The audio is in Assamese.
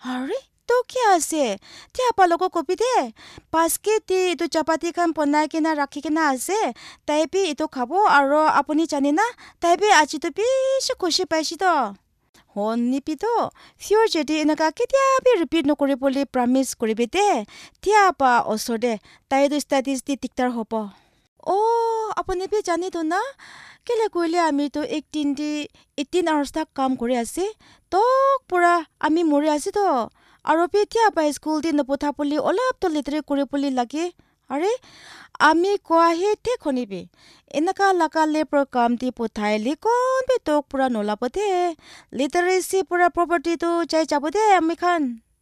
আৰে তো কি আছে তে আপালোকক কবি দে বাস্কেট দি এইটো চাপাতি খান বনাই কিনা ৰাখি কিনা আছে তাইপি এইটো খাব আৰু আপুনি জানে না তাইপি আজিতো বেছি খুশি পাইছি তো হননিপিতো ফিয়ৰ যদি এনেকা কেতিয়াবি ৰিপিট নকৰি বুলি প্ৰমিছ কৰিবি দে তিয়াপা ওচৰ দে তাইতো ষ্টাডিজ দি দিগদাৰ হ'ব আপুনি বি জানিতো না কেলে কইলে আমিতো 18 আৱাৰ্ছ তাক কাম কৰি আছে তক পুৰা আমি মৰি আছি তো আৰু তিয়াপা স্কুল দি নপঠা বুলি অলপ তো লিটাৰি কৰি বুলি লাগে আৰে আমি কোৱাহে ঠিক শুনিবি এনেকা লাকা লেপৰ কাম দি পঠাইলি কোন বি তোক পুৰা নলাব দে লিটাৰেচি পুৰা প্ৰপাৰ্টিটো যাই যাব দে আমি খান